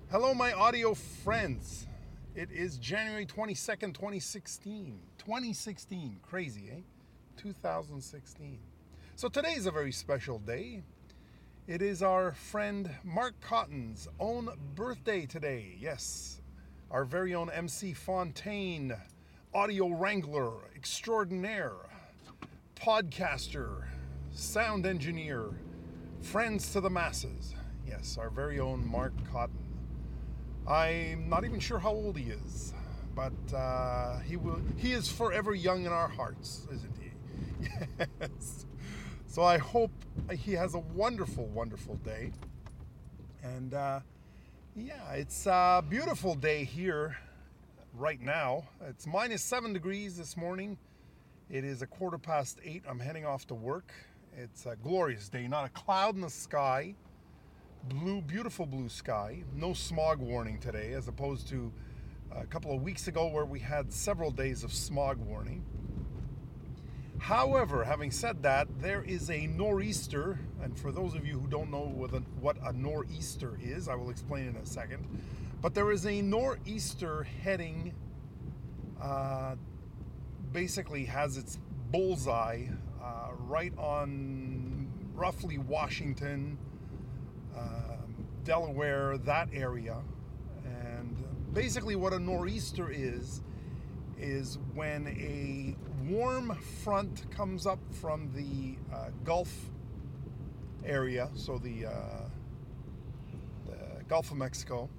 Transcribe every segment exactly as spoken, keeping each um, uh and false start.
Hello, my audio friends. It is January twenty-second, twenty sixteen. twenty sixteen. Crazy, eh? two thousand sixteen. So today is a very special day. It is our friend Mark Cotton's own birthday today. Yes, our very own M C Fontaine, audio wrangler extraordinaire, podcaster, sound engineer, friends to the masses. Yes, our very own Mark Cotton. I'm not even sure how old he is, but uh, he will. He is forever young in our hearts, isn't he? Yes. So I hope he has a wonderful, wonderful day. And uh, yeah, it's a beautiful day here right now. It's minus seven degrees this morning. It is a quarter past eight. I'm heading off to work. It's a glorious day, not a cloud in the sky. Blue, beautiful blue sky. No smog warning today, as opposed to a couple of weeks ago where we had several days of smog warning. However, having said that, there is a nor'easter, and for those of you who don't know what a, what a nor'easter is, I will explain in a second. But there is a nor'easter heading, uh, basically has its bullseye uh, right on roughly Washington, Um, Delaware, that area. And basically what a nor'easter is is when a warm front comes up from the uh, Gulf area, so the, uh, the Gulf of Mexico,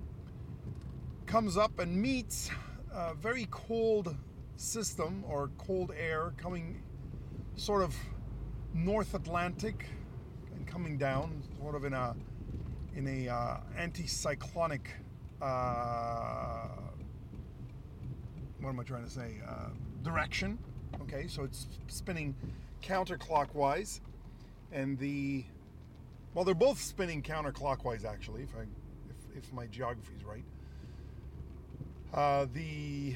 comes up and meets a very cold system or cold air coming sort of North Atlantic and coming down sort of in a in a uh, anticyclonic uh, what am I trying to say uh, direction. Okay, so it's spinning counterclockwise, and the well they're both spinning counterclockwise actually, if I if, if my geography is right. Uh, the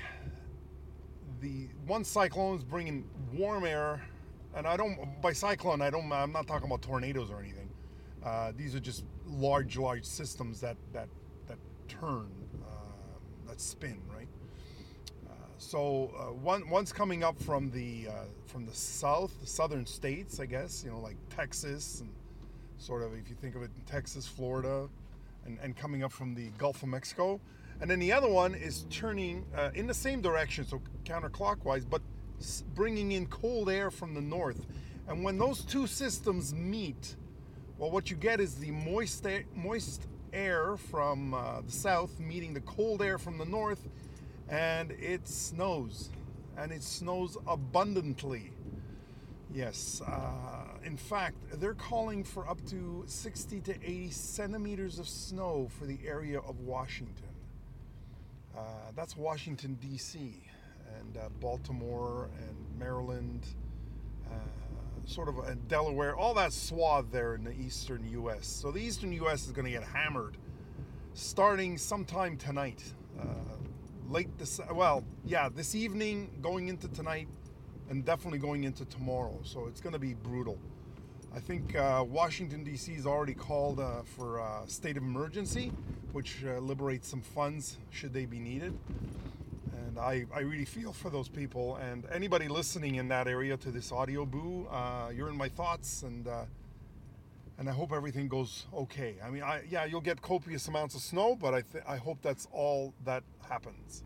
the one cyclone is bringing warm air. And I don't, by cyclone, I don't, I'm not talking about tornadoes or anything. Uh, these are just large, large systems that, that, that turn, uh, that spin, right? Uh, so uh, one, one's coming up from the, uh, from the south, the southern states, I guess, you know, like Texas, and sort of, if you think of it, Texas, Florida, and, and coming up from the Gulf of Mexico. And then the other one is turning uh, in the same direction, so counterclockwise, but bringing in cold air from the north. And when those two systems meet, well, what you get is the moist air, moist air from uh, the south meeting the cold air from the north, and it snows. And it snows abundantly. Yes. Uh, in fact, they're calling for up to sixty to eighty centimeters of snow for the area of Washington. Uh, that's Washington, D C, and uh, Baltimore and Maryland, uh, sort of uh, Delaware, all that swath there in the eastern U S. So the eastern U S is going to get hammered starting sometime tonight. Uh, late this, well, yeah, this evening, going into tonight, and definitely going into tomorrow. So it's going to be brutal. I think uh, Washington, D C has already called uh, for a state of emergency, which uh, liberates some funds should they be needed. And I, I really feel for those people, and anybody listening in that area to this audio boo, uh, you're in my thoughts, and uh, and I hope everything goes okay. I mean, I, yeah, you'll get copious amounts of snow, but I th- I hope that's all that happens.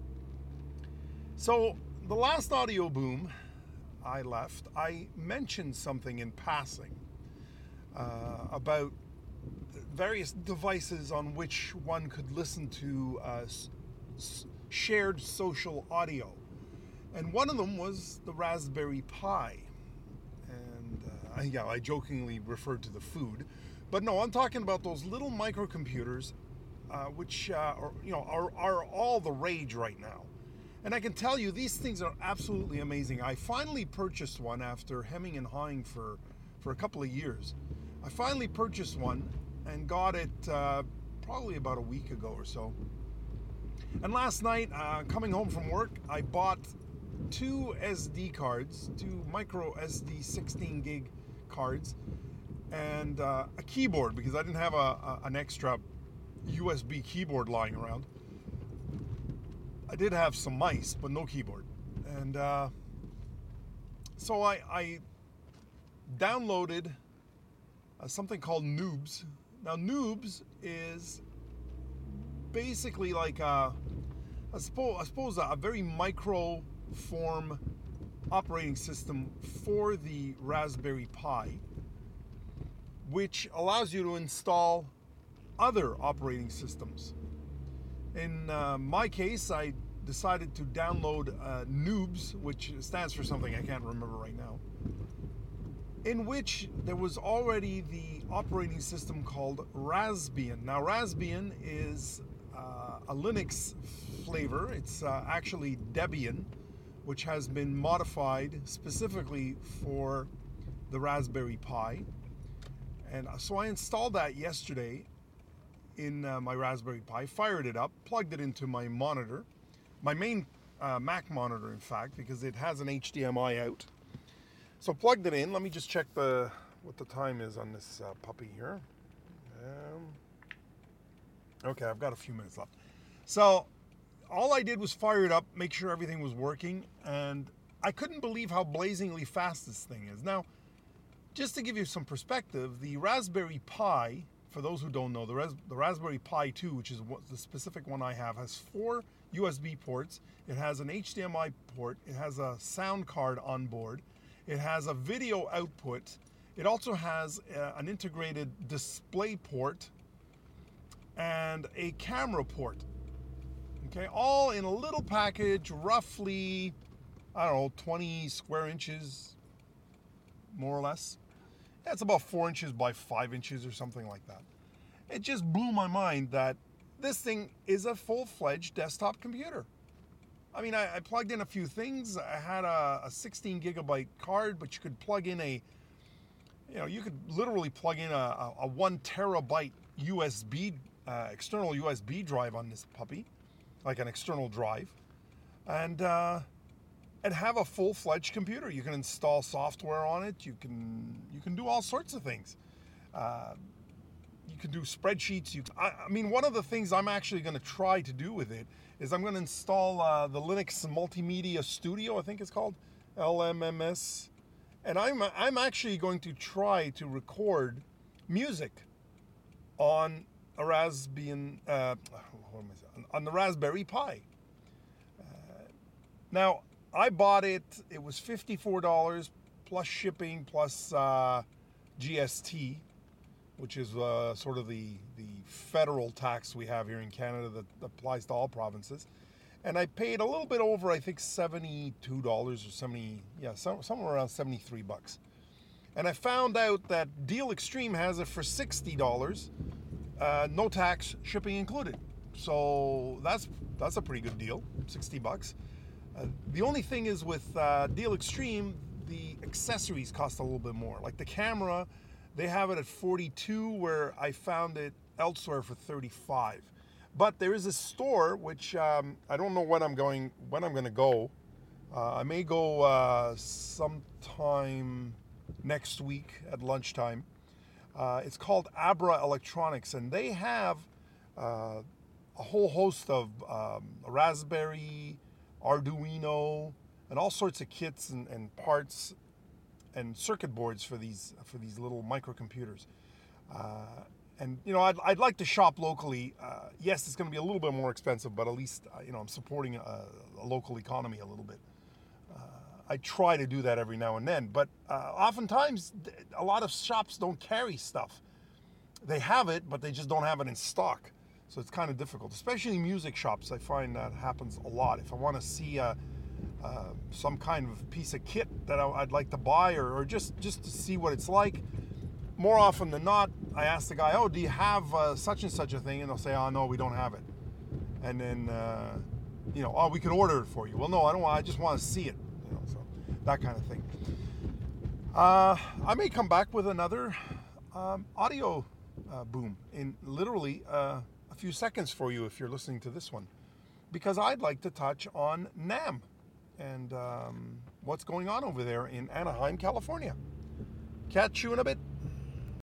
So the last audio boom I left, I mentioned something in passing uh, about various devices on which one could listen to uh, s- s- shared social audio, and one of them was the Raspberry Pi. And uh, I, yeah, I jokingly referred to the food, but no, I'm talking about those little microcomputers, uh, which uh, are, you know are are all the rage right now. And I can tell you, these things are absolutely amazing. I finally purchased one after hemming and hawing for for a couple of years. I finally purchased one and got it uh, probably about a week ago or so. And last night, uh, coming home from work, I bought two S D cards, two micro S D sixteen gig cards, and uh, a keyboard because I didn't have a, a an extra U S B keyboard lying around. I did have some mice, but no keyboard. And uh, so I, I downloaded uh, something called Noobs. Now, Noobs is basically like a, I suppose, I suppose a very micro form operating system for the Raspberry Pi, which allows you to install other operating systems. In uh, my case, I decided to download uh, Noobs, which stands for something I can't remember right now, in which there was already the operating system called Raspbian. Now, Raspbian is uh, a Linux flavor. It's uh, actually Debian, which has been modified specifically for the Raspberry Pi. And so I installed that yesterday in uh, my Raspberry Pi, fired it up, plugged it into my monitor, my main uh, Mac monitor, in fact, because it has an H D M I out. So plugged it in. Let me just check the what the time is on this uh, puppy here. Um, okay, I've got a few minutes left. So all I did was fire it up, make sure everything was working, and I couldn't believe how blazingly fast this thing is. Now, just to give you some perspective, the Raspberry Pi, for those who don't know, the, Ras- the Raspberry Pi two, which is what the specific one I have, has four U S B ports. It has an H D M I port. It has a sound card on board. It has a video output. It also has uh, an integrated display port and a camera port. Okay, all in a little package, roughly, I don't know, twenty square inches, more or less. That's about four inches by five inches or something like that. It just blew my mind that this thing is a full-fledged desktop computer. I mean, I, I plugged in a few things. I had a, a sixteen gigabyte card, but you could plug in a, you know, you could literally plug in a, a, a one terabyte U S B, uh, external U S B drive on this puppy, like an external drive, and uh, and have a full-fledged computer. You can install software on it. You can you can do all sorts of things. Uh, you can do spreadsheets. You, I, I mean, one of the things I'm actually going to try to do with it is I'm going to install uh, the Linux Multimedia Studio, I think it's called, L M M S, and I'm I'm actually going to try to record music on a Raspbian, uh, what am I saying? on the Raspberry Pi. Uh, now, I bought it, it was fifty-four dollars plus shipping plus uh, G S T, which is uh, sort of the, the federal tax we have here in Canada that applies to all provinces. And I paid a little bit over, I think seventy-two dollars or seventy, yeah, some, somewhere around seventy-three bucks. And I found out that Deal Extreme has it for sixty dollars, uh, no tax, shipping included. So that's that's a pretty good deal, sixty bucks. Uh, the only thing is with uh, Deal Extreme, the accessories cost a little bit more. Like the camera, they have it at forty-two, where I found it elsewhere for thirty-five. But there is a store which um, I don't know when I'm going. When I'm going to go. Uh, I may go uh, sometime next week at lunchtime. Uh, it's called Abra Electronics, and they have uh, a whole host of um, Raspberry, Arduino, and all sorts of kits and, and parts and circuit boards for these for these little microcomputers. Uh, and you know, I'd, I'd like to shop locally. Uh, yes, it's going to be a little bit more expensive, but at least uh, you know I'm supporting a, a local economy a little bit. Uh, I try to do that every now and then, but uh, oftentimes a lot of shops don't carry stuff. They have it, but they just don't have it in stock. So it's kind of difficult, especially music shops. I find that happens a lot. If I want to see uh, uh, some kind of piece of kit that I, I'd like to buy, or, or just, just to see what it's like, more often than not, I ask the guy, oh, do you have uh, such and such a thing? And they'll say, oh, no, we don't have it. And then, uh, you know, oh, we can order it for you. Well, no, I don't want, I just want to see it. You know, so that kind of thing. Uh, I may come back with another um, audio uh, boom in literally uh, a few seconds for you if you're listening to this one, because I'd like to touch on NAMM and um, what's going on over there in Anaheim, California. Catch you in a bit.